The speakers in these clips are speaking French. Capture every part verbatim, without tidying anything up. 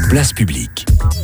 Place publique.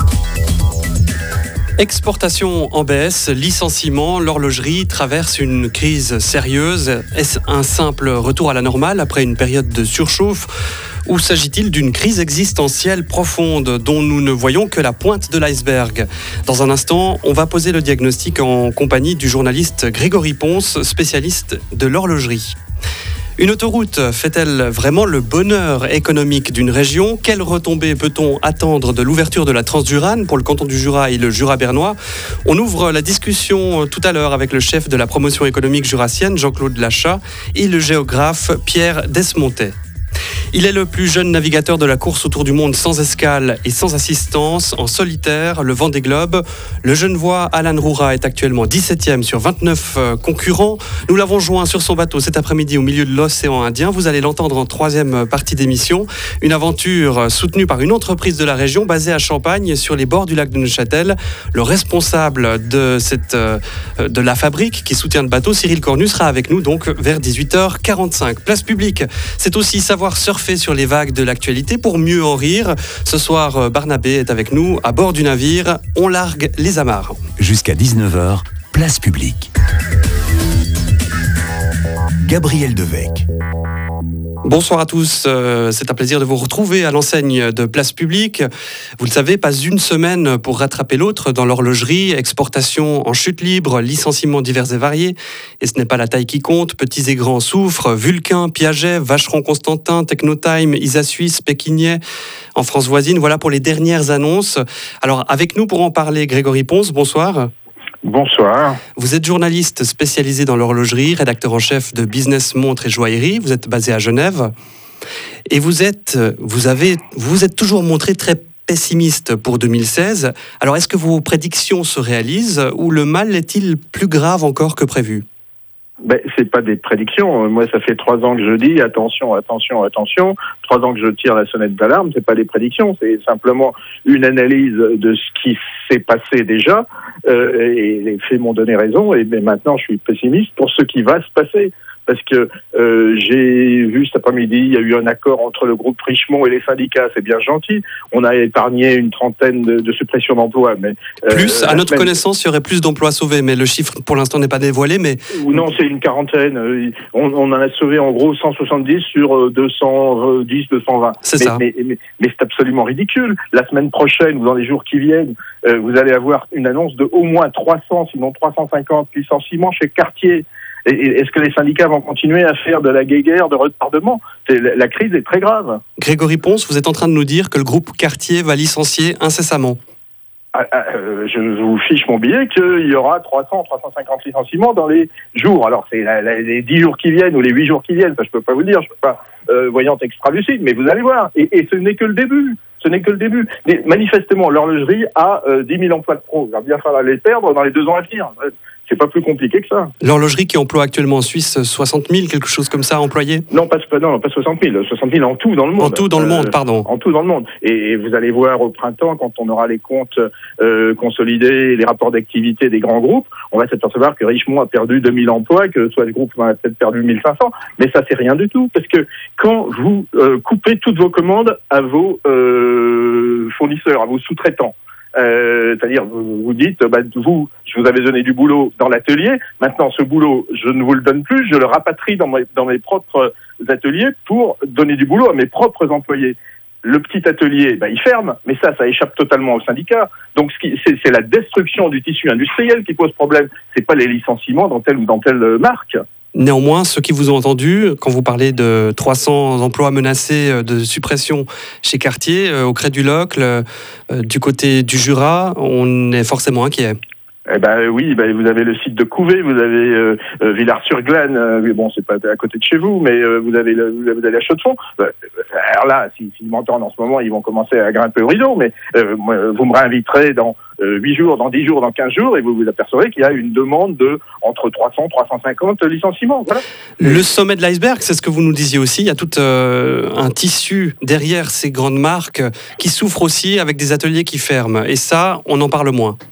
Exportation en baisse, licenciement, l'horlogerie traverse une crise sérieuse. Est-ce un simple retour à la normale après une période de surchauffe ? Ou s'agit-il d'une crise existentielle profonde dont nous ne voyons que la pointe de l'iceberg ? Dans un instant, on va poser le diagnostic en compagnie du journaliste Grégory Ponce, spécialiste de l'horlogerie. Une autoroute fait-elle vraiment le bonheur économique d'une région ? Quelles retombées peut-on attendre de l'ouverture de la Transjurane pour le canton du Jura et le Jura bernois ? On ouvre la discussion tout à l'heure avec le chef de la promotion économique jurassienne, Jean-Claude Lachat, et le géographe Pierre Desmontet. Il est le plus jeune navigateur de la course autour du monde sans escale et sans assistance, en solitaire, le Vendée Globe. Le Genevois Alan Roura est actuellement dix-septième sur vingt-neuf concurrents. Nous l'avons joint sur son bateau cet après-midi au milieu de l'océan Indien. Vous allez l'entendre en troisième partie d'émission. Une aventure soutenue par une entreprise de la région basée à Champagne, sur les bords du lac de Neuchâtel. Le responsable de, cette, de la fabrique qui soutient le bateau, Cyril Cornu, sera avec nous donc vers dix-huit heures quarante-cinq. Place publique, c'est aussi savoir surfer sur les vagues de l'actualité pour mieux en rire. Ce soir, Barnabé est avec nous à bord du navire. On largue les amarres. Jusqu'à dix-neuf heures, place publique. Gabriel Devecq. Bonsoir à tous, euh, c'est un plaisir de vous retrouver à l'enseigne de Place Publique. Vous le savez, pas une semaine pour rattraper l'autre dans l'horlogerie, exportation en chute libre, licenciements divers et variés. Et ce n'est pas la taille qui compte, petits et grands souffrent, Vulcain, Piaget, Vacheron Constantin, Technotime, Isa Suisse, Péquinet, en France voisine. Voilà pour les dernières annonces. Alors avec nous pour en parler, Grégory Ponce, bonsoir. Bonsoir. Vous êtes journaliste spécialisé dans l'horlogerie, rédacteur en chef de Business Montres et Joaillerie. Vous êtes basé à Genève. Et vous êtes, vous avez, vous êtes toujours montré très pessimiste pour deux mille seize. Alors, est-ce que vos prédictions se réalisent ou le mal est-il plus grave encore que prévu ? Ben, c'est pas des prédictions. Moi, ça fait trois ans que je dis attention, attention, attention. Trois ans que je tire la sonnette d'alarme. C'est pas des prédictions. C'est simplement une analyse de ce qui s'est passé déjà. Euh, et les faits m'ont donné raison. Et ben, maintenant, je suis pessimiste pour ce qui va se passer. Parce que euh, j'ai vu cet après-midi, il y a eu un accord entre le groupe Richemont et les syndicats, c'est bien gentil. On a épargné une trentaine de, de suppressions d'emplois. Mais, euh, plus, à notre semaine... connaissance, il y aurait plus d'emplois sauvés, mais le chiffre pour l'instant n'est pas dévoilé. Mais... Non, c'est une quarantaine. On, on en a sauvé en gros cent soixante-dix sur deux cent dix, deux cent vingt. C'est mais, ça. Mais, mais, mais c'est absolument ridicule. La semaine prochaine, ou dans les jours qui viennent, euh, vous allez avoir une annonce de au moins trois cents, sinon trois cent cinquante licenciements chez Cartier. Est-ce que les syndicats vont continuer à faire de la guéguerre, de retardement ? La crise est très grave. Grégory Ponce, vous êtes en train de nous dire que le groupe Cartier va licencier incessamment. Ah, ah, euh, je vous fiche mon billet qu'il y aura trois cents, trois cent cinquante licenciements dans les jours. Alors, c'est la, la, les dix jours qui viennent ou les huit jours qui viennent, ça je peux pas vous dire, je peux pas, euh, voyante extra-lucide, mais vous allez voir. Et, et ce n'est que le début. Ce n'est que le début. Mais manifestement, l'horlogerie a euh, dix mille emplois de pro. Il va bien falloir les perdre dans les deux ans à venir. C'est pas plus compliqué que ça. L'horlogerie qui emploie actuellement en Suisse soixante mille, quelque chose comme ça, employés ? Non, pas, non, pas soixante mille. soixante mille en tout dans le monde. En tout dans le monde, euh, pardon. En tout dans le monde. Et, et vous allez voir au printemps, quand on aura les comptes euh, consolidés, les rapports d'activité des grands groupes, on va s'apercevoir que Richemont a perdu deux mille emplois, que soit le groupe en a peut-être perdu mille cinq cents. Mais ça, c'est rien du tout. Parce que quand vous euh, coupez toutes vos commandes à vos euh, fournisseurs, à vos sous-traitants, Euh, c'est-à-dire, vous, vous dites, bah, vous, je vous avais donné du boulot dans l'atelier, maintenant ce boulot, je ne vous le donne plus, je le rapatrie dans mes, dans mes propres ateliers pour donner du boulot à mes propres employés. Le petit atelier, bah, il ferme, mais ça, ça échappe totalement au syndicat. Donc, ce qui, c'est, c'est la destruction du tissu industriel qui pose problème. C'est pas les licenciements dans telle ou dans telle marque. Néanmoins, ceux qui vous ont entendu, quand vous parlez de trois cents emplois menacés de suppression chez Cartier, au Cré du Locle, euh, du côté du Jura, on est forcément inquiet. Eh ben oui, ben vous avez le site de Couvet, vous avez euh, euh, Villars-sur-Glane, euh, bon c'est pas à côté de chez vous, mais euh, vous avez le, vous avez la Chaux-de-Fonds. Euh, alors là, s'ils si, si m'entendent en ce moment, ils vont commencer à grimper au rideau, mais euh, vous me réinviterez dans euh, huit jours, dans dix jours, dans quinze jours, et vous vous apercevrez qu'il y a une demande de entre trois cents, trois cent cinquante licenciements. Voilà. Le sommet de l'iceberg, c'est ce que vous nous disiez aussi. Il y a tout euh, un tissu derrière ces grandes marques qui souffrent aussi avec des ateliers qui ferment. Et ça, on en parle moins.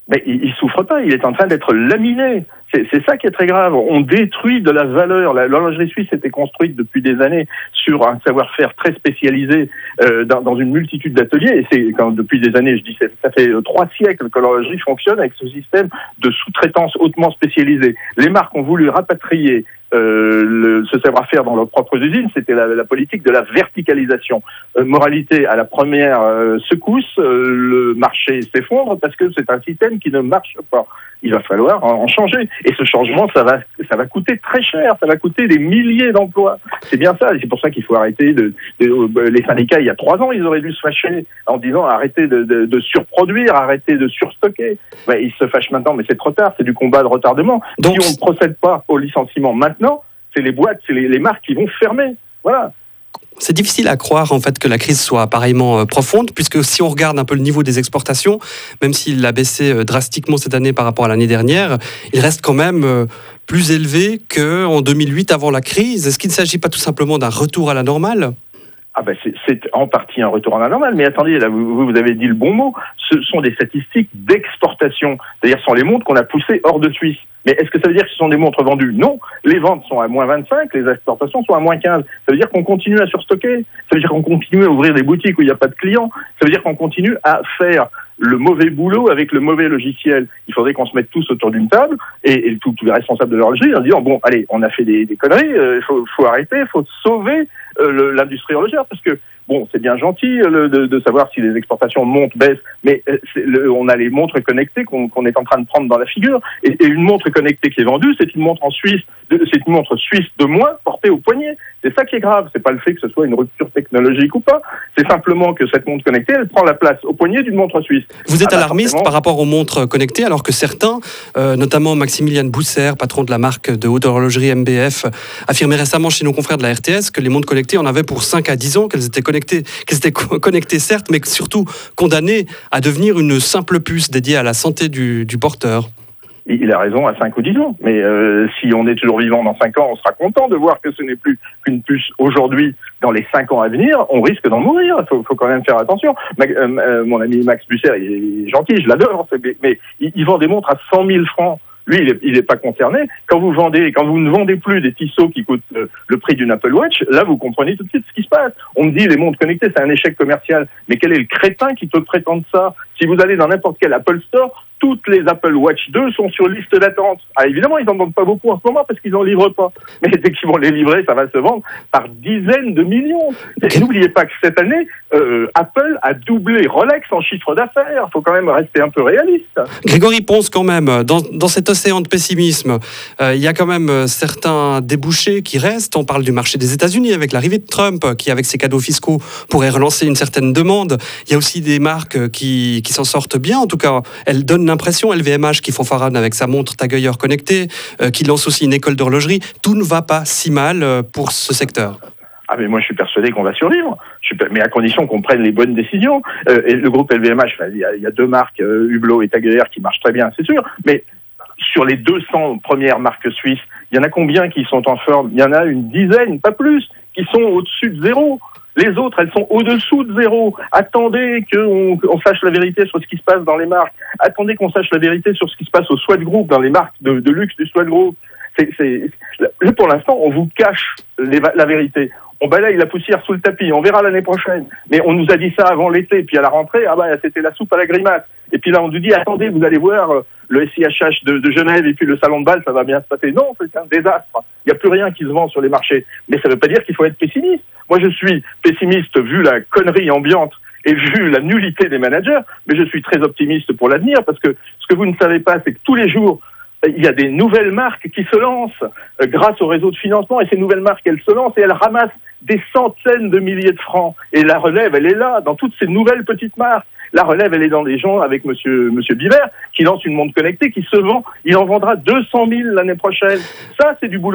Mais il, il souffre pas, il est en train d'être laminé. C'est, c'est ça qui est très grave. On détruit de la valeur. La, l'horlogerie suisse était construite depuis des années sur un savoir-faire très spécialisé euh, dans, dans une multitude d'ateliers. Et c'est quand depuis des années, je dis, ça fait trois siècles que l'horlogerie fonctionne avec ce système de sous-traitance hautement spécialisée. Les marques ont voulu rapatrier Euh, le, ce savoir-faire dans leurs propres usines. C'était la, la politique de la verticalisation. Euh, moralité, à la première euh, secousse, euh, le marché s'effondre parce que c'est un système qui ne marche pas. Il va falloir en changer. Et ce changement, ça va, ça va coûter très cher. Ça va coûter des milliers d'emplois. C'est bien ça. Et c'est pour ça qu'il faut arrêter de, de, de les syndicats. Il y a trois ans, ils auraient dû se fâcher en disant arrêtez de, de, de surproduire, arrêtez de surstocker. Ben, ils se fâchent maintenant, mais c'est trop tard. C'est du combat de retardement. Donc, si on ne procède pas au licenciement maintenant, c'est les boîtes, c'est les, les marques qui vont fermer. Voilà. C'est difficile à croire en fait que la crise soit pareillement profonde, puisque si on regarde un peu le niveau des exportations, même s'il a baissé drastiquement cette année par rapport à l'année dernière, il reste quand même plus élevé qu'en deux mille huit avant la crise. Est-ce qu'il ne s'agit pas tout simplement d'un retour à la normale ? Ah ben c'est, c'est en partie un retour à la normale, mais attendez, là vous, vous avez dit le bon mot, ce sont des statistiques d'exportation, c'est-à-dire ce sont les montres qu'on a poussées hors de Suisse. Mais est-ce que ça veut dire que ce sont des montres vendues ? Non, les ventes sont à moins vingt-cinq, les exportations sont à moins quinze. Ça veut dire qu'on continue à surstocker, ça veut dire qu'on continue à ouvrir des boutiques où il n'y a pas de clients, ça veut dire qu'on continue à faire le mauvais boulot avec le mauvais logiciel. Il faudrait qu'on se mette tous autour d'une table et, et tous les responsables de l'horlogerie en disant bon, allez, on a fait des, des conneries, il euh, faut, faut arrêter, il faut sauver euh, le, l'industrie horlogère parce que bon, c'est bien gentil euh, le, de, de savoir si les exportations montent, baissent, mais euh, c'est le, on a les montres connectées qu'on, qu'on est en train de prendre dans la figure et, et une montre connectée qui est vendue, c'est une montre en Suisse, de, c'est une montre suisse de moins portée au poignet. C'est ça qui est grave. C'est pas le fait que ce soit une rupture technologique ou pas. C'est simplement que cette montre connectée, elle prend la place au poignet d'une montre suisse. Vous êtes ah bah alarmiste forcément... par rapport aux montres connectées, alors que certains, euh, notamment Maximilian Bousser, patron de la marque de haute horlogerie M B F, affirmait récemment chez nos confrères de la R T S que les montres connectées en avaient pour cinq à dix ans, qu'elles étaient connectées, qu'elles étaient connectées certes, mais surtout condamnées à devenir une simple puce dédiée à la santé du, du porteur. Il a raison à cinq ou dix ans, mais euh, si on est toujours vivant dans cinq ans, on sera content de voir que ce n'est plus qu'une puce aujourd'hui. Dans les cinq ans à venir, on risque d'en mourir. Il faut, faut quand même faire attention. Ma, euh, mon ami Max Busser, il est gentil, je l'adore, mais, mais il, il vend des montres à cent mille francs. Lui, il n'est pas concerné. Quand vous vendez, quand vous ne vendez plus des Tissot qui coûtent euh, le prix d'une Apple Watch, là, vous comprenez tout de suite ce qui se passe. On me dit, les montres connectées, c'est un échec commercial. Mais quel est le crétin qui peut prétendre ça ? Si vous allez dans n'importe quel Apple Store, toutes les Apple Watch deux sont sur liste d'attente. Ah, évidemment, ils n'en vendent pas beaucoup en ce moment parce qu'ils n'en livrent pas. Mais dès qu'ils vont les livrer, ça va se vendre par dizaines de millions. Et n'oubliez pas que cette année, euh, Apple a doublé Rolex en chiffre d'affaires. Il faut quand même rester un peu réaliste. Grégory Ponce, quand même, dans, dans cet océan de pessimisme, euh, il y a quand même euh, certains débouchés qui restent. On parle du marché des États-Unis avec l'arrivée de Trump, qui, avec ses cadeaux fiscaux, pourrait relancer une certaine demande. Il y a aussi des marques qui, qui s'en sortent bien. En tout cas, elles donnent l'impression, L V M H qui fanfaronne avec sa montre Tag Heuer connectée, euh, qui lance aussi une école d'horlogerie. Tout ne va pas si mal euh, pour ce secteur. Ah mais moi je suis persuadé qu'on va survivre, je suis, mais à condition qu'on prenne les bonnes décisions. Euh, et le groupe L V M H, il y a, il y a deux marques, euh, Hublot et Tag Heuer, qui marchent très bien, c'est sûr. Mais sur les deux cents premières marques suisses, il y en a combien qui sont en forme ? Il y en a une dizaine, pas plus, qui sont au-dessus de zéro. Les autres, elles sont au-dessous de zéro. Attendez qu'on qu'on sache la vérité sur ce qui se passe dans les marques. Attendez qu'on sache la vérité sur ce qui se passe au Swatch Group, dans les marques de, de luxe du Swatch Group. C'est, c'est, là, pour l'instant, on vous cache les, la vérité. On balaye la poussière sous le tapis. On verra l'année prochaine. Mais on nous a dit ça avant l'été. Puis à la rentrée, ah bah, c'était la soupe à la grimace. Et puis là, on nous dit, attendez, vous allez voir le S I H H de, de Genève et puis le salon de Bâle, ça va bien se passer. Non, c'est un désastre. Il n'y a plus rien qui se vend sur les marchés. Mais ça ne veut pas dire qu'il faut être pessimiste. Moi, je suis pessimiste vu la connerie ambiante et vu la nullité des managers, mais je suis très optimiste pour l'avenir parce que ce que vous ne savez pas, c'est que tous les jours, il y a des nouvelles marques qui se lancent euh, grâce au réseau de financement et ces nouvelles marques, elles se lancent et elles ramassent des centaines de milliers de francs. Et la relève, elle est là, dans toutes ces nouvelles petites marques. La relève, elle est dans des gens avec monsieur, monsieur Biver, qui lance une montre connectée, qui se vend, il en vendra deux cent mille l'année prochaine. Ça, c'est du boulot.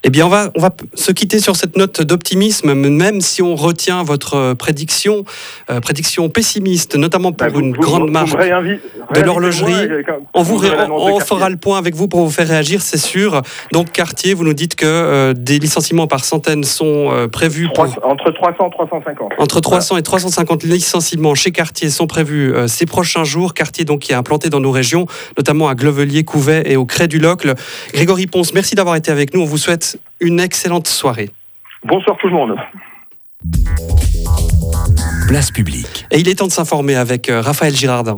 Eh bien, on va, on va se quitter sur cette note d'optimisme, même si on retient votre prédiction, euh, prédiction pessimiste, notamment pour bah, vous, une vous, grande vous, marque vous réinvi- de l'horlogerie. Moi, on vous, ré- on, on fera le point avec vous pour vous faire réagir, c'est sûr. Donc, Cartier, vous nous dites que euh, des licenciements par centaines sont euh, prévus. Pour... Entre trois cents et trois cent cinquante. Entre trois cents voilà. et trois cent cinquante licenciements chez Cartier sont prévus euh, ces prochains jours. Cartier, donc, qui est implanté dans nos régions, notamment à Glevelier, Couvet et au Cré du Locle. Grégory Ponce, merci d'avoir été avec nous. On vous souhaite une excellente soirée. Bonsoir tout le monde. Place publique. Et il est temps de s'informer avec Raphaël Girardin.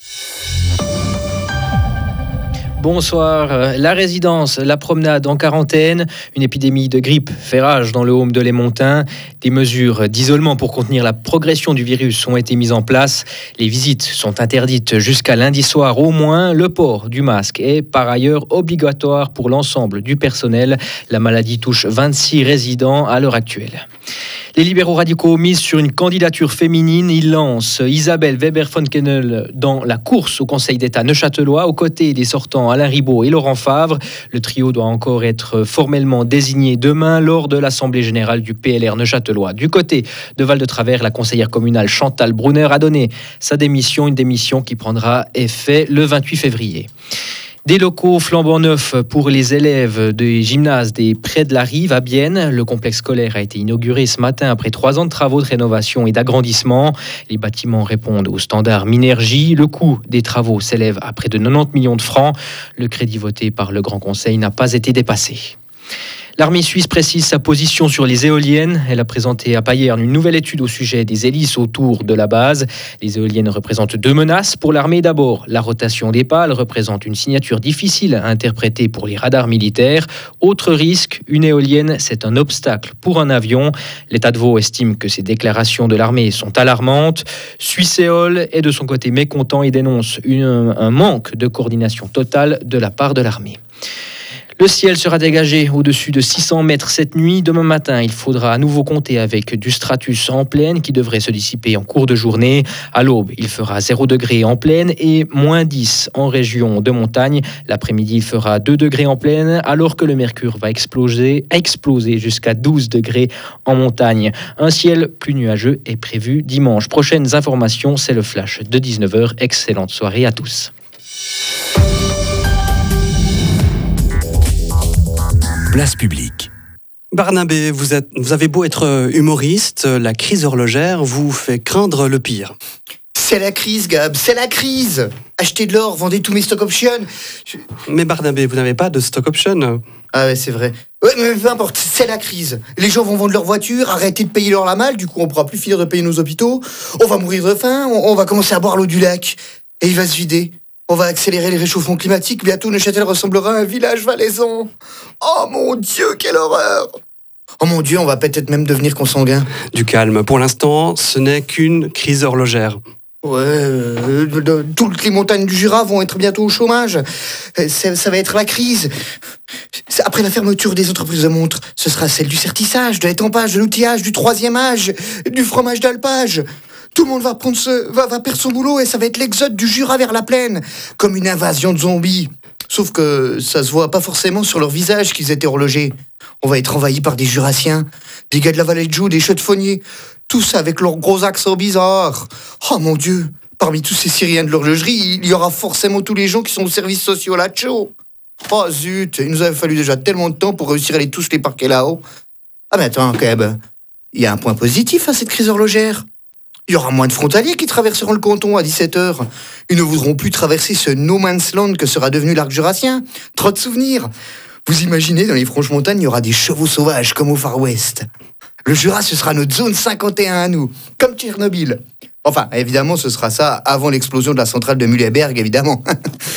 Bonsoir. La résidence, la promenade en quarantaine, une épidémie de grippe fait rage dans le Haume de Lémontin. Des mesures d'isolement pour contenir la progression du virus ont été mises en place. Les visites sont interdites jusqu'à lundi soir au moins. Le port du masque est par ailleurs obligatoire pour l'ensemble du personnel. La maladie touche vingt-six résidents à l'heure actuelle. Les libéraux radicaux misent sur une candidature féminine. Ils lancent Isabelle Weber-von dans la course au Conseil d'État neuchâtelois, aux côtés des sortants Alain Ribaud et Laurent Favre. Le trio doit encore être formellement désigné demain lors de l'Assemblée générale du P L R neuchâtelois. Du côté de Val-de-Travers, la conseillère communale Chantal Brunner a donné sa démission, une démission qui prendra effet le vingt-huit février. Des locaux flambant neufs pour les élèves des gymnases des Prés de la Rive à Bienne. Le complexe scolaire a été inauguré ce matin après trois ans de travaux de rénovation et d'agrandissement. Les bâtiments répondent aux standards Minergie. Le coût des travaux s'élève à près de quatre-vingt-dix millions de francs. Le crédit voté par le Grand Conseil n'a pas été dépassé. L'armée suisse précise sa position sur les éoliennes. Elle a présenté à Payerne une nouvelle étude au sujet des hélices autour de la base. Les éoliennes représentent deux menaces pour l'armée. D'abord, la rotation des pales représente une signature difficile à interpréter pour les radars militaires. Autre risque, une éolienne, c'est un obstacle pour un avion. L'État de Vaud estime que ces déclarations de l'armée sont alarmantes. Suisséol est de son côté mécontent et dénonce une, un manque de coordination totale de la part de l'armée. Le ciel sera dégagé au-dessus de six cents mètres cette nuit. Demain matin, il faudra à nouveau compter avec du stratus en plaine qui devrait se dissiper en cours de journée. À l'aube, il fera zéro degré en plaine et moins dix en région de montagne. L'après-midi, il fera deux degrés en plaine alors que le mercure va exploser, exploser jusqu'à douze degrés en montagne. Un ciel plus nuageux est prévu dimanche. Prochaines informations, c'est le flash de dix-neuf heures. Excellente soirée à tous. Place publique. Barnabé, vous, êtes, vous avez beau être humoriste, la crise horlogère vous fait craindre le pire. C'est la crise, Gab, c'est la crise. Achetez de l'or, vendez tous mes stock options. Je... Mais Barnabé, vous n'avez pas de stock option. Ah ouais, c'est vrai. Ouais, mais peu importe, c'est la crise. Les gens vont vendre leur voiture, arrêter de payer leur la malle, du coup on pourra plus finir de payer nos hôpitaux. On va mourir de faim, on, on va commencer à boire l'eau du lac. Et il va se vider. On va accélérer le réchauffement climatique. Bientôt, Neuchâtel ressemblera à un village valaisan. Oh mon Dieu, quelle horreur! Oh mon Dieu, on va peut-être même devenir consanguin. Du calme. Pour l'instant, ce n'est qu'une crise horlogère. Ouais, euh, toutes les montagnes du Jura vont être bientôt au chômage. Ça, ça va être la crise. Après la fermeture des entreprises de montres, ce sera celle du sertissage, de l'étampage, de l'outillage, du troisième âge, du fromage d'alpage. Tout le monde va, prendre ce, va, va perdre son boulot et ça va être l'exode du Jura vers la plaine, comme une invasion de zombies. Sauf que ça se voit pas forcément sur leur visage qu'ils étaient horlogers. On va être envahis par des Jurassiens, des gars de la vallée de Joux, des cheveux-de-fauniers, tous avec leurs gros accents bizarres. Oh mon Dieu, parmi tous ces Syriens de l'horlogerie, il y aura forcément tous les gens qui sont au service social à Tcho. Oh zut, il nous avait fallu déjà tellement de temps pour réussir à les tous les parquer là-haut. Ah mais attends, Keb, il y a un point positif à cette crise horlogère. Il y aura moins de frontaliers qui traverseront le canton à dix-sept heures. Ils ne voudront plus traverser ce no man's land que sera devenu l'arc jurassien. Trop de souvenirs. Vous imaginez, dans les Franches-Montagnes, il y aura des chevaux sauvages comme au Far West. Le Jura, ce sera notre zone cinquante et un à nous, comme Tchernobyl. Enfin, évidemment, ce sera ça avant l'explosion de la centrale de Mühleberg, évidemment.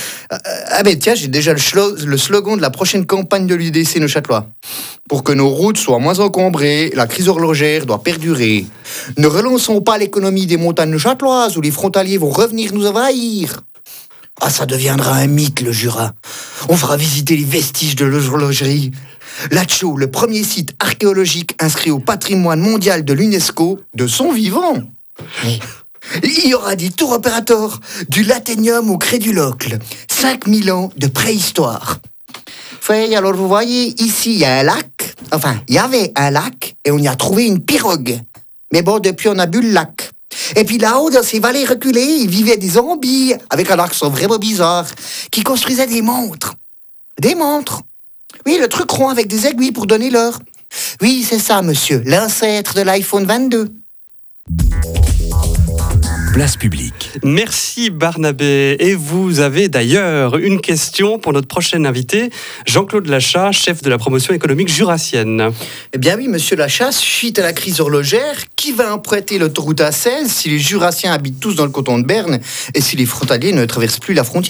Ah ben tiens, j'ai déjà le, schlo- le slogan de la prochaine campagne de l'U D C neuchâtelois. Pour que nos routes soient moins encombrées, la crise horlogère doit perdurer. Ne relançons pas l'économie des montagnes neuchâteloises où les frontaliers vont revenir nous envahir. Ah, ça deviendra un mythe, le Jura. On fera visiter les vestiges de l'horlogerie. L'Atcho, le premier site archéologique inscrit au patrimoine mondial de l'UNESCO de son vivant. Oui. Il y aura des tours opérateurs, du Laténium au Cré du Locle. cinq mille ans de préhistoire. fait, alors vous voyez, ici, il y a un lac. Enfin, il y avait un lac et on y a trouvé une pirogue. Mais bon, depuis, on a bu le lac. Et puis là-haut, dans ces vallées reculées, il vivait des zombies, avec un accent vraiment bizarre, qui construisaient des montres. Des montres. Oui, le truc rond avec des aiguilles pour donner l'heure. Oui, c'est ça, monsieur, l'ancêtre de l'iPhone vingt-deux. Place publique. Merci Barnabé. Et vous avez d'ailleurs une question pour notre prochain invité, Jean-Claude Lachat, chef de la promotion économique jurassienne. Eh bien oui, monsieur Lachat, suite à la crise horlogère, qui va emprunter l'autoroute A seize si les jurassiens habitent tous dans le canton de Berne et si les frontaliers ne traversent plus la frontière ?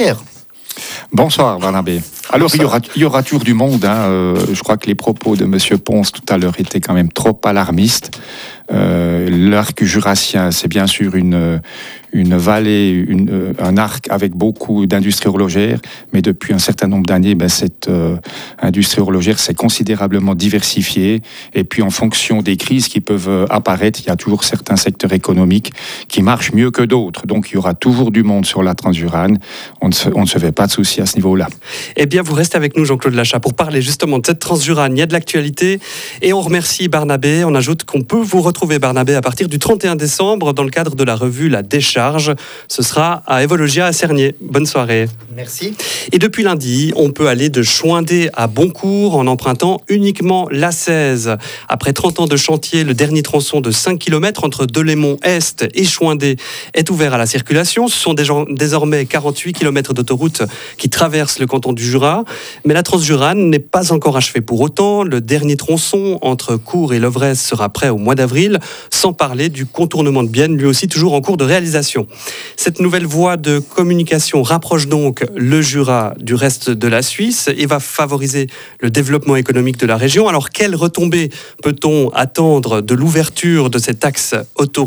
Bonsoir Barnabé. Alors il y, aura, il y aura toujours du monde. Hein. Euh, je crois que les propos de monsieur Ponce tout à l'heure étaient quand même trop alarmistes. Euh, l'arc jurassien, c'est bien sûr une, une vallée, une, un arc avec beaucoup d'industrie horlogère, mais depuis un certain nombre d'années, ben, cette euh, industrie horlogère s'est considérablement diversifiée. Et puis en fonction des crises qui peuvent apparaître, il y a toujours certains secteurs économiques qui marchent mieux que d'autres. Donc il y aura toujours du monde sur la Transjurane. On ne se, on ne se fait pas de soucis à ce niveau-là. Eh bien, vous restez avec nous, Jean-Claude Lachat, pour parler justement de cette Transjurane. Il y a de l'actualité et on remercie Barnabé. On ajoute qu'on peut vous retrouver, Barnabé, à partir du trente et un décembre dans le cadre de la revue La Décharge. Ce sera à Evologia à Cernier. Bonne soirée. Merci. Et depuis lundi, on peut aller de Choindé à Boncourt en empruntant uniquement l'A seize. Après trente ans de chantier, le dernier tronçon de cinq kilomètres entre Delémont-Est et Choindé est ouvert à la circulation. Ce sont désormais quarante-huit kilomètres d'autoroute qui traversent le canton du Jura. Mais la Transjurane n'est pas encore achevée pour autant. Le dernier tronçon entre Cours et Lovrez sera prêt au mois d'avril, sans parler du contournement de Bienne, lui aussi toujours en cours de réalisation. Cette nouvelle voie de communication rapproche donc le Jura du reste de la Suisse et va favoriser le développement économique de la région. Alors, quelles retombées peut-on attendre de l'ouverture de cet axe autoroutier ?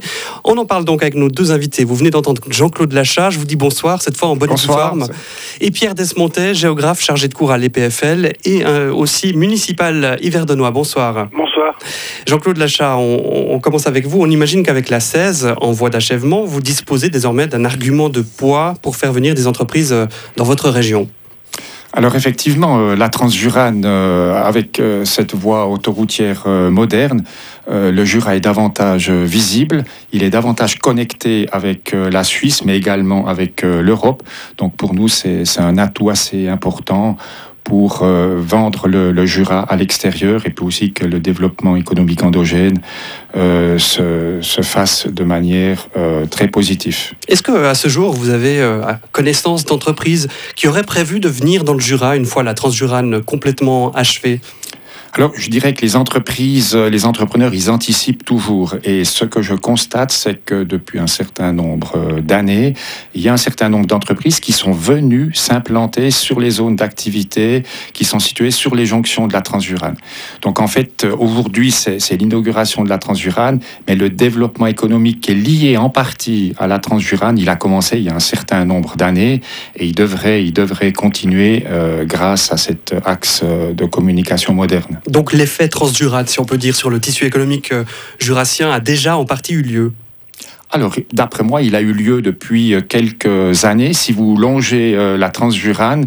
On en parle donc avec nos deux invités. Vous venez d'entendre Jean-Claude Lachat, je vous dis bonsoir, cette fois en bonne forme. Et Pierre Desmontet, géographe chargé de cours à l'E P F L et euh, aussi municipal Yverdenois. Bonsoir. Bonsoir. Jean-Claude Lachat, on, on commence avec vous. On imagine qu'avec la seize, en voie d'achèvement, vous disposez désormais d'un argument de poids pour faire venir des entreprises dans votre région. Alors effectivement, euh, la Transjurane, euh, avec euh, cette voie autoroutière euh, moderne, euh, le Jura est davantage euh, visible, il est davantage connecté avec euh, la Suisse, mais également avec euh, l'Europe. Donc pour nous, c'est, c'est un atout assez important pour euh, vendre le, le Jura à l'extérieur et puis aussi que le développement économique endogène euh, se, se fasse de manière euh, très positive. Est-ce qu'à ce jour, vous avez euh, connaissance d'entreprises qui auraient prévu de venir dans le Jura une fois la Transjurane complètement achevée ? Alors, je dirais que les entreprises, les entrepreneurs, ils anticipent toujours. Et ce que je constate, c'est que depuis un certain nombre d'années, il y a un certain nombre d'entreprises qui sont venues s'implanter sur les zones d'activité qui sont situées sur les jonctions de la Transjurane. Donc, en fait, aujourd'hui, c'est, c'est l'inauguration de la Transjurane, mais le développement économique qui est lié en partie à la Transjurane, il a commencé il y a un certain nombre d'années et il devrait, il devrait continuer euh, grâce à cet axe de communication moderne. Donc l'effet Transjurane, si on peut dire, sur le tissu économique jurassien a déjà en partie eu lieu. Alors, d'après moi, il a eu lieu depuis quelques années. Si vous longez euh, la Transjurane,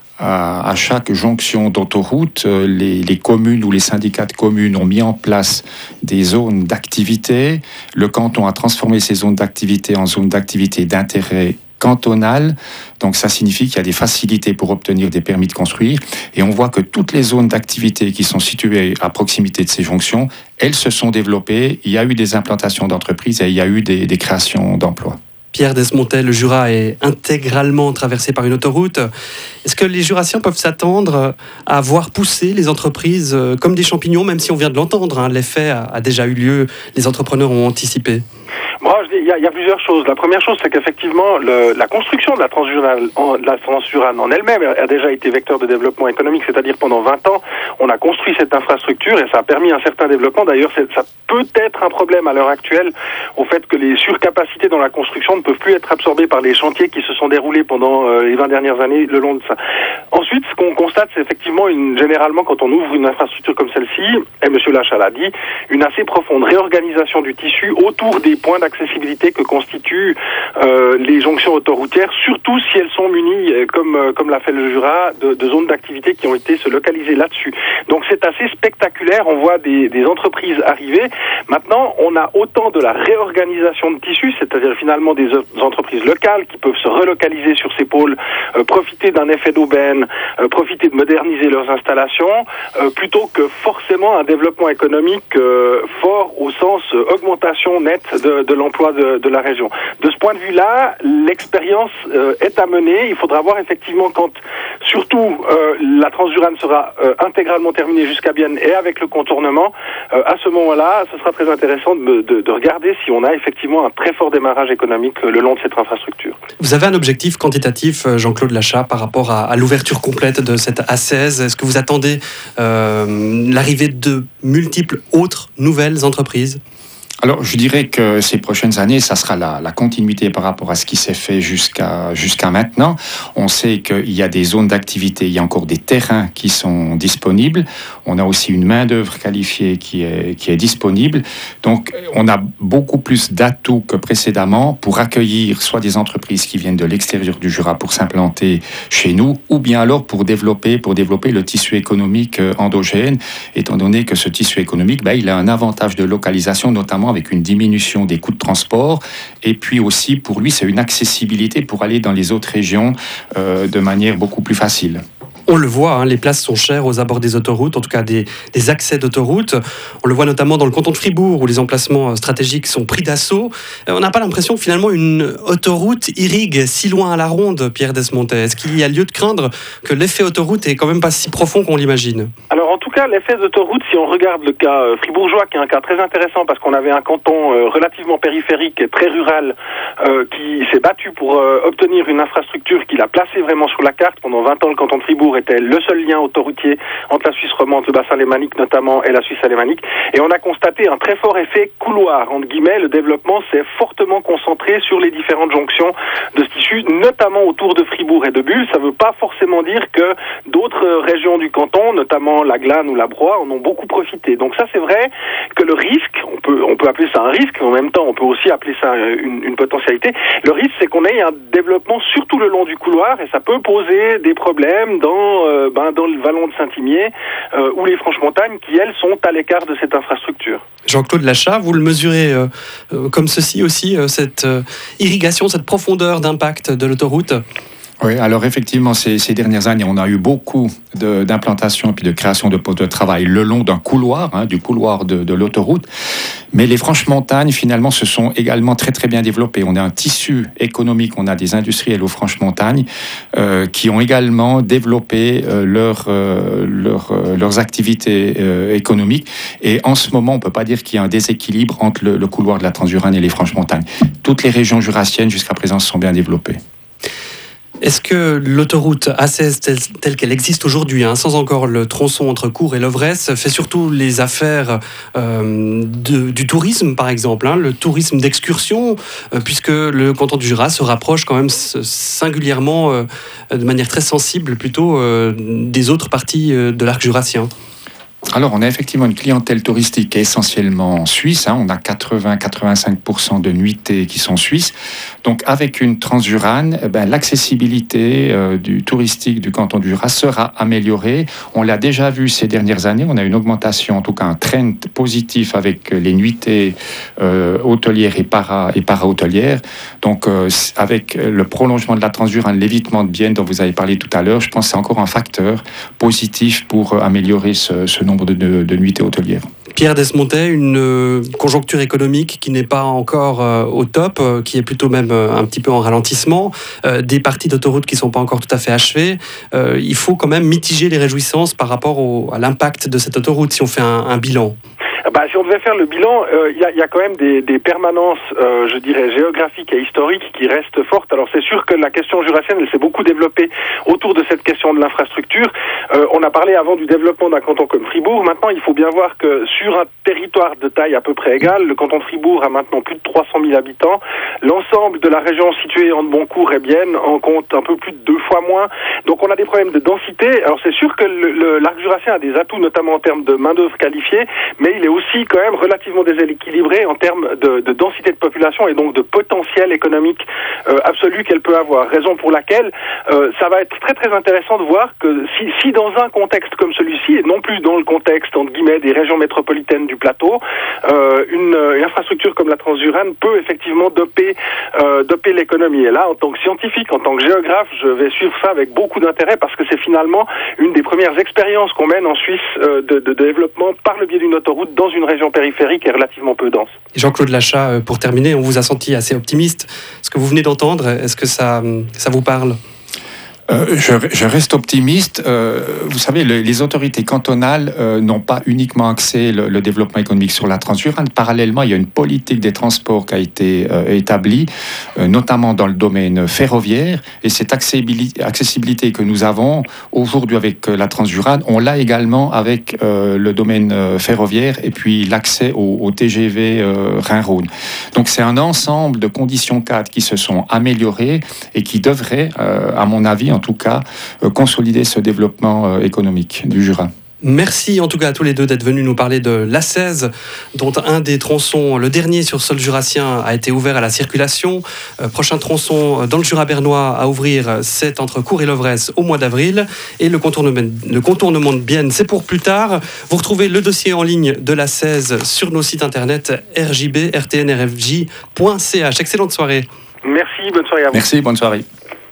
à, à chaque jonction d'autoroute, euh, les, les communes ou les syndicats de communes ont mis en place des zones d'activité. Le canton a transformé ces zones d'activité en zones d'activité d'intérêt cantonale, donc ça signifie qu'il y a des facilités pour obtenir des permis de construire, et on voit que toutes les zones d'activité qui sont situées à proximité de ces jonctions, elles se sont développées, il y a eu des implantations d'entreprises et il y a eu des, des créations d'emplois. Pierre Desmontet, le Jura est intégralement traversé par une autoroute. Est-ce que les Jurassiens peuvent s'attendre à voir pousser les entreprises comme des champignons, même si on vient de l'entendre, hein, l'effet a, a déjà eu lieu, les entrepreneurs ont anticipé? Bon, il y, y a plusieurs choses. La première chose, c'est qu'effectivement, le, la construction de la Transjurane, en, la Transjurane en elle-même a déjà été vecteur de développement économique, c'est-à-dire pendant vingt ans, on a construit cette infrastructure et ça a permis un certain développement. D'ailleurs, c'est, ça peut être un problème à l'heure actuelle au fait que les surcapacités dans la construction ne peuvent plus être absorbés par les chantiers qui se sont déroulés pendant euh, les vingt dernières années le long de ça. Ensuite, ce qu'on constate, c'est effectivement, une, généralement, quand on ouvre une infrastructure comme celle-ci, et M. Lachat l'a dit, une assez profonde réorganisation du tissu autour des points d'accessibilité que constituent euh, les jonctions autoroutières, surtout si elles sont munies, euh, comme, euh, comme l'a fait le Jura, de, de zones d'activité qui ont été se localiser là-dessus. Donc c'est assez spectaculaire, on voit des, des entreprises arriver. Maintenant, on a autant de la réorganisation de tissu, c'est-à-dire finalement des entreprises locales qui peuvent se relocaliser sur ces pôles, euh, profiter d'un effet d'aubaine, euh, profiter de moderniser leurs installations, euh, plutôt que forcément un développement économique euh, fort au sens euh, augmentation nette de, de l'emploi de, de la région. De ce point de vue-là, l'expérience euh, est à mener. Il faudra voir effectivement quand, surtout, euh, la Transjurane sera euh, intégralement terminée jusqu'à Bienne et avec le contournement. Euh, à ce moment-là, ce sera très intéressant de, de, de regarder si on a effectivement un très fort démarrage économique euh, le long de cette infrastructure. Vous avez un objectif quantitatif, Jean-Claude Lachat, par rapport à, à l'ouverture complète de cette A seize. Est-ce que vous attendez euh, l'arrivée de multiples autres nouvelles entreprises ? Alors, je dirais que ces prochaines années, ça sera la, la continuité par rapport à ce qui s'est fait jusqu'à jusqu'à maintenant. On sait qu'il y a des zones d'activité, il y a encore des terrains qui sont disponibles. On a aussi une main-d'œuvre qualifiée qui est, qui est disponible. Donc, on a beaucoup plus d'atouts que précédemment pour accueillir soit des entreprises qui viennent de l'extérieur du Jura pour s'implanter chez nous, ou bien alors pour développer, pour développer le tissu économique endogène, étant donné que ce tissu économique, ben, il a un avantage de localisation, notamment avec une diminution des coûts de transport, et puis aussi pour lui c'est une accessibilité pour aller dans les autres régions euh, de manière beaucoup plus facile. On le voit, hein, les places sont chères aux abords des autoroutes, en tout cas des, des accès d'autoroutes. On le voit notamment dans le canton de Fribourg, où les emplacements stratégiques sont pris d'assaut. On n'a pas l'impression que finalement une autoroute irrigue si loin à la ronde, Pierre Desmontais. Est-ce qu'il y a lieu de craindre que l'effet autoroute est quand même pas si profond qu'on l'imagine ? Alors en tout cas, l'effet d'autoroute, si on regarde le cas euh, fribourgeois, qui est un cas très intéressant parce qu'on avait un canton euh, relativement périphérique et très rural euh, qui s'est battu pour euh, obtenir une infrastructure qu'il a placée vraiment sur la carte. Pendant vingt ans, le canton de Fribourg était le seul lien autoroutier entre la Suisse romande, le bassin lémanique notamment, et la Suisse alémanique. Et on a constaté un très fort effet couloir, entre guillemets. Le développement s'est fortement concentré sur les différentes jonctions de ce tissu, notamment autour de Fribourg et de Bulle. Ça ne veut pas forcément dire que d'autres régions du canton, notamment la Glane ou la Broye, en ont beaucoup profité. Donc ça, c'est vrai que le risque, on peut, on peut appeler ça un risque, mais en même temps, on peut aussi appeler ça une, une potentialité. Le risque, c'est qu'on ait un développement surtout le long du couloir, et ça peut poser des problèmes dans, euh, ben, dans le vallon de Saint-Imier euh, ou les Franches-Montagnes, qui, elles, sont à l'écart de cette infrastructure. Jean-Claude Lachat, vous le mesurez euh, euh, comme ceci aussi, euh, cette euh, irrigation, cette profondeur d'impact de l'autoroute ? Oui, alors effectivement, ces, ces dernières années, on a eu beaucoup de, d'implantation et puis de création de postes de travail le long d'un couloir, hein, du couloir de, de l'autoroute. Mais les Franches-Montagnes, finalement, se sont également très très bien développées. On a un tissu économique, on a des industriels aux Franches-Montagnes euh, qui ont également développé euh, leur, euh, leur, euh, leurs activités euh, économiques. Et en ce moment, on ne peut pas dire qu'il y a un déséquilibre entre le, le couloir de la Transjurane et les Franches-Montagnes. Toutes les régions jurassiennes, jusqu'à présent, se sont bien développées. Est-ce que l'autoroute A seize telle, telle qu'elle existe aujourd'hui, hein, sans encore le tronçon entre Cours et Lovresse, fait surtout les affaires euh, de, du tourisme, par exemple, hein, le tourisme d'excursion, euh, puisque le canton du Jura se rapproche quand même singulièrement, euh, de manière très sensible, plutôt euh, des autres parties euh, de l'arc jurassien? Alors, on a effectivement une clientèle touristique essentiellement suisse. Hein, on a quatre-vingts à quatre-vingt-cinq pour cent de nuitées qui sont suisses. Donc, avec une Transjurane, eh ben, l'accessibilité euh, du touristique du canton du Jura sera améliorée. On l'a déjà vu ces dernières années. On a une augmentation, en tout cas un trend positif avec les nuitées euh, hôtelières et para et para-hôtelières. Donc, euh, avec le prolongement de la Transjurane, l'évitement de Bienne dont vous avez parlé tout à l'heure, je pense que c'est encore un facteur positif pour euh, améliorer ce, ce nombre de, de, de nuitées hôtelières. Pierre Desmontais, une euh, conjoncture économique qui n'est pas encore euh, au top, euh, qui est plutôt même euh, un petit peu en ralentissement, euh, des parties d'autoroute qui ne sont pas encore tout à fait achevées. Euh, il faut quand même mitiger les réjouissances par rapport au, à l'impact de cette autoroute si on fait un, un bilan. Bah, si on devait faire le bilan, il euh, y, y a quand même des, des permanences, euh, je dirais, géographiques et historiques qui restent fortes. Alors c'est sûr que la question jurassienne, elle s'est beaucoup développée autour de cette question de l'infrastructure. Euh, on a parlé avant du développement d'un canton comme Fribourg. Maintenant, il faut bien voir que sur un territoire de taille à peu près égale, le canton de Fribourg a maintenant plus de trois cent mille habitants. L'ensemble de la région située en Boncourt et Bienne en compte un peu plus de deux fois moins. Donc on a des problèmes de densité. Alors c'est sûr que le, le, l'arc jurassien a des atouts, notamment en termes de main-d'œuvre qualifiée, mais il est aussi quand même relativement déséquilibré en termes de, de densité de population et donc de potentiel économique euh, absolu qu'elle peut avoir. Raison pour laquelle euh, ça va être très très intéressant de voir que si, si dans un contexte comme celui-ci, et non plus dans le contexte entre guillemets des régions métropolitaines du plateau, euh, une, une infrastructure comme la Transjurane peut effectivement doper, euh, doper l'économie. Et là, en tant que scientifique, en tant que géographe, je vais suivre ça avec beaucoup d'intérêt parce que c'est finalement une des premières expériences qu'on mène en Suisse euh, de, de, de développement par le biais d'une autoroute dans une région périphérique et relativement peu dense. Jean-Claude Lachat, pour terminer, on vous a senti assez optimiste. Ce que vous venez d'entendre, est-ce que ça, ça vous parle ? Euh, je, je reste optimiste. Euh, vous savez, le, les autorités cantonales euh, n'ont pas uniquement axé le, le développement économique sur la Transjurane. Parallèlement, il y a une politique des transports qui a été euh, établie, euh, notamment dans le domaine ferroviaire. Et cette accessibilité, accessibilité que nous avons aujourd'hui avec euh, la Transjurane, on l'a également avec euh, le domaine euh, ferroviaire et puis l'accès au, au T G V euh, Rhin-Rhône. Donc c'est un ensemble de conditions cadres qui se sont améliorées et qui devraient, euh, à mon avis, en tout cas, euh, consolider ce développement euh, économique du Jura. Merci en tout cas à tous les deux d'être venus nous parler de l'A seize, dont un des tronçons, le dernier sur sol jurassien, a été ouvert à la circulation. Euh, prochain tronçon dans le Jura bernois à ouvrir, c'est entre Cours et Lovresse au mois d'avril. Et le contournement, le contournement de Bienne, c'est pour plus tard. Vous retrouvez le dossier en ligne de l'A seize sur nos sites internet r j b r t n r f j point c h. Excellente soirée. Merci, bonne soirée à vous. Merci, bonne soirée.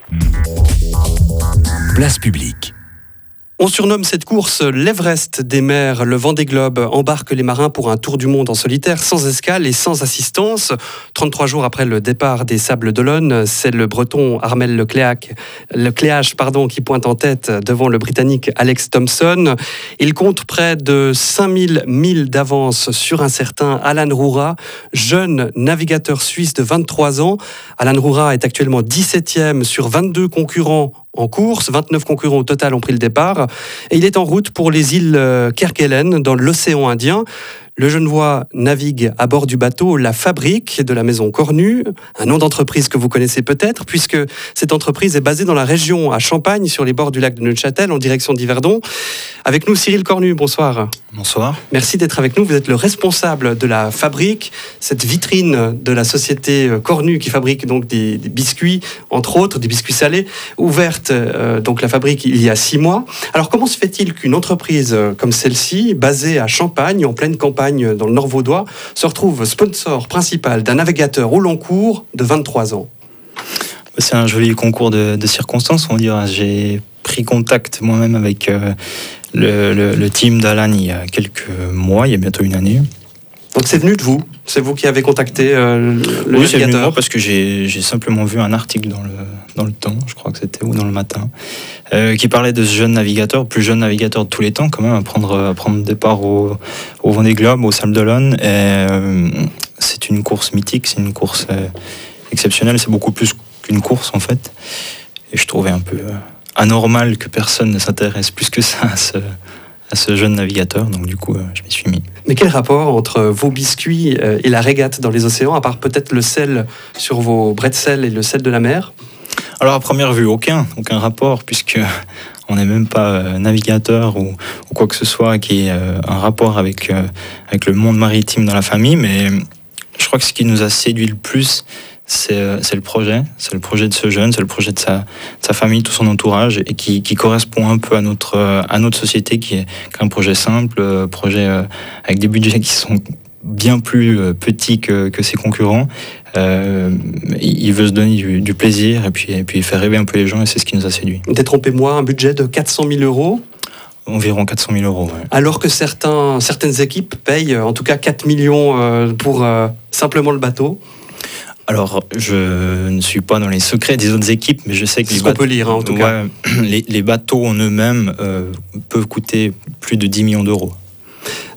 Place publique. On surnomme cette course l'Everest des mers. Le Vendée Globe embarque les marins pour un tour du monde en solitaire, sans escale et sans assistance. trente-trois jours après le départ des Sables d'Olonne, c'est le Breton Armel Lecléache, Lecléache pardon, qui pointe en tête devant le Britannique Alex Thompson. Il compte près de cinq mille milles d'avance sur un certain Alan Roura, jeune navigateur suisse de vingt-trois ans. Alan Roura est actuellement dix-septième sur vingt-deux concurrents en course. vingt-neuf concurrents au total ont pris le départ. Et il est en route pour les îles Kerguelen, dans l'océan Indien. Le Genevois navigue à bord du bateau La Fabrique de la maison Cornu, un nom d'entreprise que vous connaissez peut-être, puisque cette entreprise est basée dans la région, à Champagne, sur les bords du lac de Neufchâtel, en direction d'Yverdon. Avec nous, Cyril Cornu, bonsoir. Bonsoir. Merci d'être avec nous. Vous êtes le responsable de La Fabrique, cette vitrine de la société Cornu qui fabrique donc des, des biscuits, entre autres, des biscuits salés, ouverte euh, donc La Fabrique il y a six mois. Alors comment se fait-il qu'une entreprise comme celle-ci, basée à Champagne, en pleine campagne dans le Nord vaudois, se retrouve sponsor principal d'un navigateur au long cours de vingt-trois ans? C'est un joli concours de, de circonstances, on dirait. J'ai pris contact moi-même avec euh, le, le, le team d'Alan il y a quelques mois, il y a bientôt une année. Donc c'est venu de vous? C'est vous qui avez contacté euh, le Oui, c'est venu de navigateur? moi parce que j'ai, j'ai simplement vu un article dans le, dans le temps, je crois que c'était, ou dans le matin, euh, qui parlait de ce jeune navigateur, plus jeune navigateur de tous les temps, quand même, à prendre, à prendre départ au, au Vendée Globe, au Sables d'Olonne. Et, euh, c'est une course mythique, c'est une course euh, exceptionnelle, c'est beaucoup plus qu'une course en fait. Et je trouvais un peu euh, anormal que personne ne s'intéresse plus que ça à ce, à ce jeune navigateur, donc du coup, euh, je m'y suis mis. Mais quel rapport entre vos biscuits et la régate dans les océans, à part peut-être le sel sur vos bretzels et le sel de la mer? Alors à première vue, aucun, aucun rapport, puisque on n'est même pas navigateur ou, ou quoi que ce soit qui ait un rapport avec, avec le monde maritime dans la famille, mais je crois que ce qui nous a séduit le plus, c'est, c'est le projet, c'est le projet de ce jeune, c'est le projet de sa, de sa famille, tout son entourage, et qui, qui correspond un peu à notre, à notre société, qui est un projet simple, projet avec des budgets qui sont bien plus petits que, que ses concurrents. Euh, il veut se donner du, du plaisir et puis, et puis faire rêver un peu les gens, et c'est ce qui nous a séduit. Détrompez-moi, un budget de quatre cent mille euros? Environ quatre cent mille euros. Ouais. Alors que certains, certaines équipes payent en tout cas quatre millions pour euh, simplement le bateau. Alors, je ne suis pas dans les secrets des autres équipes, mais je sais que c'est les ce qu'on bateaux, peut lire, hein, en tout ouais, cas. Les, les bateaux en eux-mêmes euh, peuvent coûter plus de dix millions d'euros.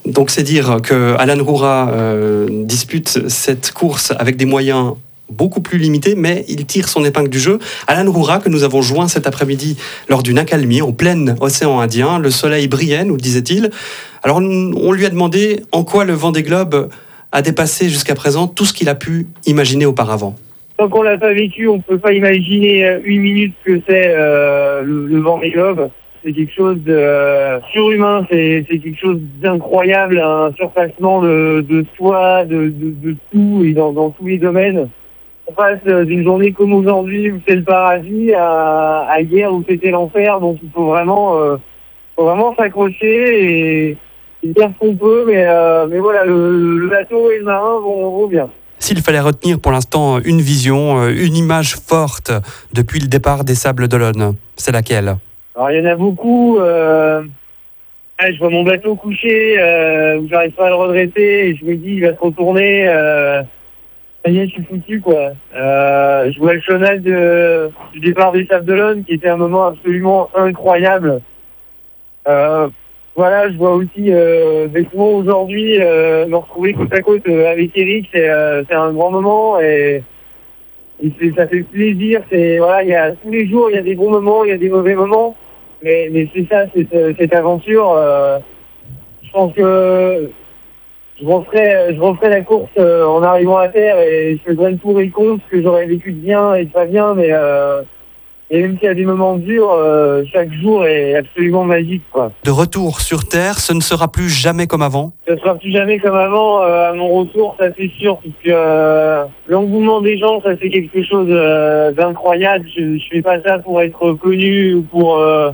Donc c'est dire que Alan Roura euh, dispute cette course avec des moyens beaucoup plus limité, mais il tire son épingle du jeu. Alan Roura, que nous avons joint cet après-midi lors d'une accalmie en plein océan Indien. Le soleil brillait, nous disait-il. Alors, on lui a demandé en quoi le Vendée Globe a dépassé jusqu'à présent tout ce qu'il a pu imaginer auparavant. Tant qu'on l'a pas vécu, on ne peut pas imaginer une minute ce que c'est euh, le, le Vendée Globe. C'est quelque chose de euh, surhumain, c'est, c'est quelque chose d'incroyable, un surpassement de, de soi, de, de, de tout et dans, dans tous les domaines. On passe d'une journée comme aujourd'hui où c'est le paradis à, à hier où c'était l'enfer, donc il faut vraiment, euh, faut vraiment s'accrocher et, et faire ce qu'on peut, mais, euh, mais voilà, le, le bateau et le marin vont, vont bien. S'il fallait retenir pour l'instant une vision, une image forte depuis le départ des Sables d'Olonne, c'est laquelle ? Alors il y en a beaucoup. Euh, je vois mon bateau couché, euh, où j'arrive pas à le redresser, et je me dis il va se retourner. Euh, Ça y est, je suis foutu, quoi. Euh, je vois le chenal de, du départ des Sables d'Olonne, qui était un moment absolument incroyable. Euh, voilà, je vois aussi, euh, bêtement aujourd'hui, euh, me retrouver côte à côte euh, avec Eric, c'est, euh, c'est un grand moment, et, et c'est, ça fait plaisir. C'est, voilà, il y a, tous les jours, il y a des bons moments, il y a des mauvais moments, mais, mais c'est ça, cette, cette aventure. Euh, je pense que Je referai, je referai la course euh, en arrivant à terre et je ferai le pour et le contre, ce que j'aurais vécu de bien et de pas bien, mais euh, et même s'il y a des moments durs, euh, chaque jour est absolument magique, quoi. De retour sur terre, ce ne sera plus jamais comme avant ? Ce sera plus jamais comme avant euh, à mon retour, ça c'est sûr, puisque euh, l'engouement des gens, ça c'est quelque chose euh, d'incroyable. Je, je fais pas ça pour être connu ou pour euh,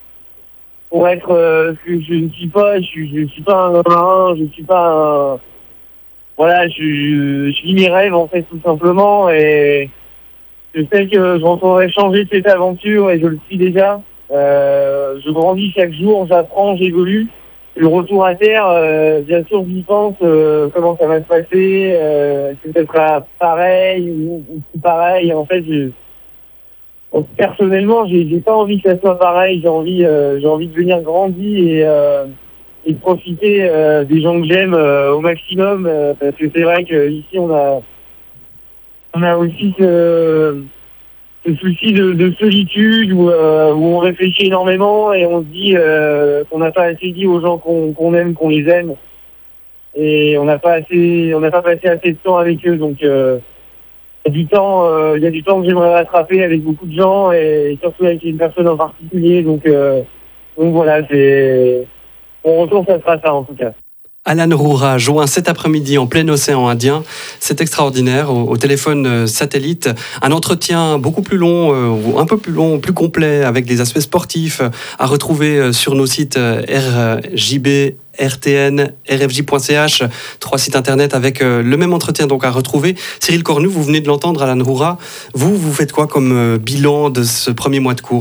pour être euh, ce que je ne suis pas. Je, je ne suis pas un marin, je ne suis pas un... Voilà, je, je, je vis mes rêves en fait tout simplement, et je sais que je rentrerai changer de cette aventure et je le suis déjà. Euh, je grandis chaque jour, j'apprends, j'évolue. Le retour à terre, euh, bien sûr j'y pense, euh, comment ça va se passer, euh, est-ce que ça sera pareil ou, ou plus pareil. En fait, je, personnellement, j'ai, j'ai pas envie que ça soit pareil. J'ai envie, euh, j'ai envie de venir grandi et, euh, et de profiter euh, des gens que j'aime euh, au maximum, euh, parce que c'est vrai qu'ici on a, on a aussi ce, ce souci de, de solitude où, euh, où on réfléchit énormément et on se dit euh, qu'on n'a pas assez dit aux gens qu'on, qu'on aime, qu'on les aime, et on n'a pas assez, on n'a pas passé assez de temps avec eux, donc. Euh, Il y a du temps, euh, il y a du temps que j'aimerais rattraper avec beaucoup de gens et surtout avec une personne en particulier. Donc, euh, donc voilà, c'est mon retour, ça sera ça en tout cas. Alan Roura joint cet après-midi en plein océan Indien. C'est extraordinaire, au, au téléphone satellite. Un entretien beaucoup plus long, euh, un peu plus long, plus complet, avec des aspects sportifs à retrouver sur nos sites R J B, R T N, R F J point C H, trois sites internet avec euh, le même entretien donc à retrouver. Cyril Cornu, vous venez de l'entendre, Alan Roura. Vous, vous faites quoi comme euh, bilan de ce premier mois de course ?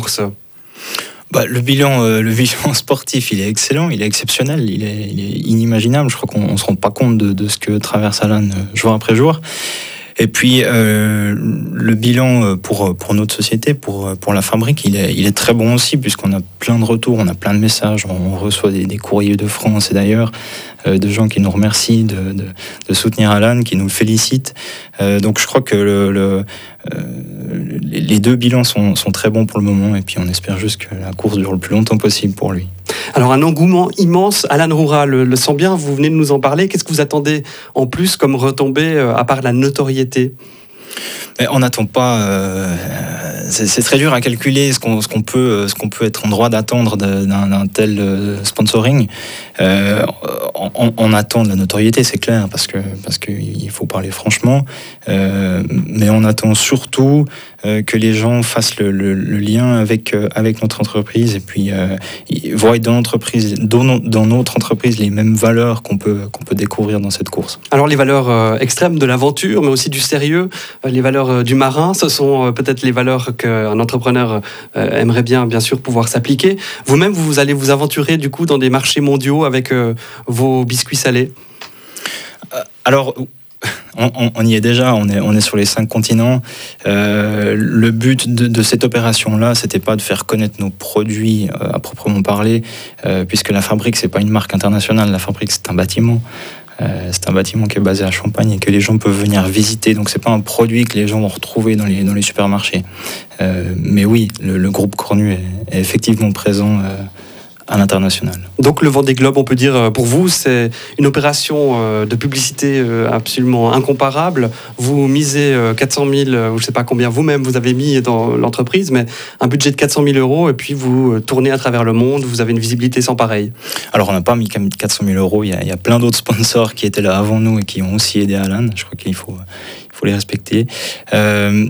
Bah, le bilan, euh, le bilan sportif, il est excellent, il est exceptionnel, il est, il est inimaginable. Je crois qu'on ne se rend pas compte de, de ce que traverse Alan euh, jour après jour. Et puis euh, le bilan pour pour notre société, pour pour la fabrique, il est il est très bon aussi, puisqu'on a plein de retours, on a plein de messages, on reçoit des, des courriers de France et d'ailleurs euh, de gens qui nous remercient de, de de soutenir Alan, qui nous félicitent. Euh, donc je crois que le, le euh, les deux bilans sont sont très bons pour le moment, et puis on espère juste que la course dure le plus longtemps possible pour lui. Alors un engouement immense, Alan Roura le, le sent bien, vous venez de nous en parler. Qu'est-ce que vous attendez en plus comme retombée, euh, à part la notoriété ? Mais on n'attend pas. Euh, c'est, c'est très dur à calculer ce qu'on, ce qu'on peut, ce qu'on peut être en droit d'attendre d'un, d'un tel sponsoring. Euh, on, on attend de la notoriété, c'est clair, parce que parce que il faut parler franchement. Euh, mais on attend surtout euh, que les gens fassent le, le, le lien avec euh, avec notre entreprise, et puis euh, voient dans l'entreprise, dans, dans notre entreprise, les mêmes valeurs qu'on peut qu'on peut découvrir dans cette course. Alors les valeurs euh, extrêmes de l'aventure, mais aussi du sérieux, euh, les valeurs euh, du marin, ce sont euh, peut-être les valeurs qu'un entrepreneur euh, aimerait bien, bien sûr, pouvoir s'appliquer. Vous-même, vous allez vous aventurer du coup dans des marchés mondiaux avec euh, vos biscuits salés ? Alors. On, on, on y est déjà, on est, on est sur les cinq continents. Euh, le but de, de cette opération-là, c'était pas de faire connaître nos produits euh, à proprement parler, euh, puisque la Fabrique, c'est pas une marque internationale. La Fabrique, c'est un bâtiment. Euh, c'est un bâtiment qui est basé à Champagne et que les gens peuvent venir visiter. Donc c'est pas un produit que les gens vont retrouver dans les, dans les supermarchés. Euh, mais oui, le, le groupe Cornu est, est effectivement présent euh, à l'international. Donc le Vendée Globe, on peut dire pour vous, c'est une opération de publicité absolument incomparable. Vous misez quatre cent mille, ou je ne sais pas combien vous-même vous avez mis dans l'entreprise, mais un budget de quatre cent mille euros, et puis vous tournez à travers le monde, vous avez une visibilité sans pareil. Alors on n'a pas mis quatre cent mille euros, il y, a, il y a plein d'autres sponsors qui étaient là avant nous et qui ont aussi aidé Alan. Je crois qu'il faut, il faut les respecter. Euh,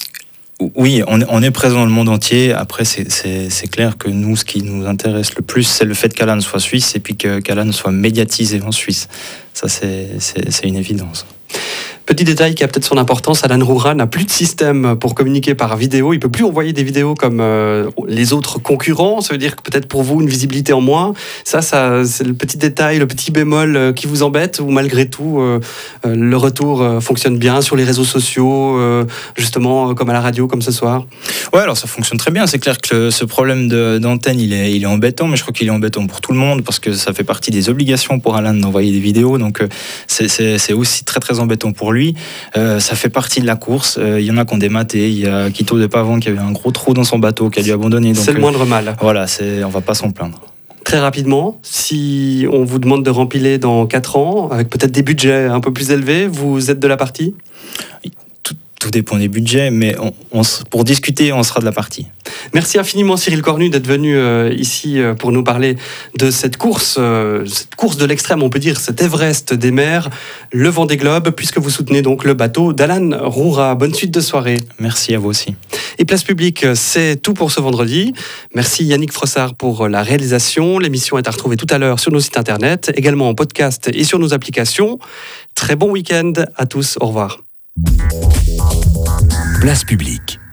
Oui, on est, on est présent dans le monde entier. Après, c'est, c'est, c'est clair que nous, ce qui nous intéresse le plus, c'est le fait qu'Alan soit suisse et puis que, qu'Alan soit médiatisé en Suisse. Ça, c'est, c'est, c'est une évidence. Petit détail qui a peut-être son importance, Alan Roura n'a plus de système pour communiquer par vidéo. Il ne peut plus envoyer des vidéos comme euh, les autres concurrents. Ça veut dire que peut-être pour vous, une visibilité en moins. Ça, ça c'est le petit détail, le petit bémol euh, qui vous embête, ou malgré tout, euh, euh, le retour euh, fonctionne bien sur les réseaux sociaux, euh, justement, euh, comme à la radio, comme ce soir. Ouais, alors ça fonctionne très bien. C'est clair que le, ce problème de, d'antenne, il est, il est embêtant, mais je crois qu'il est embêtant pour tout le monde parce que ça fait partie des obligations pour Alan d'envoyer des vidéos. Donc, euh, c'est, c'est, c'est aussi très, très embêtant pour lui. Euh, ça fait partie de la course. Il euh, y en a qui ont dématé. Il y a Quito de Pavon qui avait un gros trou dans son bateau, qui a dû abandonner. Donc, c'est le moindre mal. Euh, voilà, c'est, on va pas s'en plaindre. Très rapidement, si on vous demande de rempiler dans quatre ans, avec peut-être des budgets un peu plus élevés, vous êtes de la partie ? Tout, tout dépend des budgets, mais on, on, pour discuter, on sera de la partie. Merci infiniment Cyril Cornu d'être venu euh, ici euh, pour nous parler de cette course, euh, cette course de l'extrême, on peut dire, cet Everest des mers, le Vendée Globe, puisque vous soutenez donc le bateau d'Alan Roura. Bonne suite de soirée. Merci à vous aussi. Et Place Publique, c'est tout pour ce vendredi. Merci Yannick Frossard pour la réalisation. L'émission est à retrouver tout à l'heure sur nos sites internet, également en podcast et sur nos applications. Très bon week-end à tous, au revoir. Place Publique.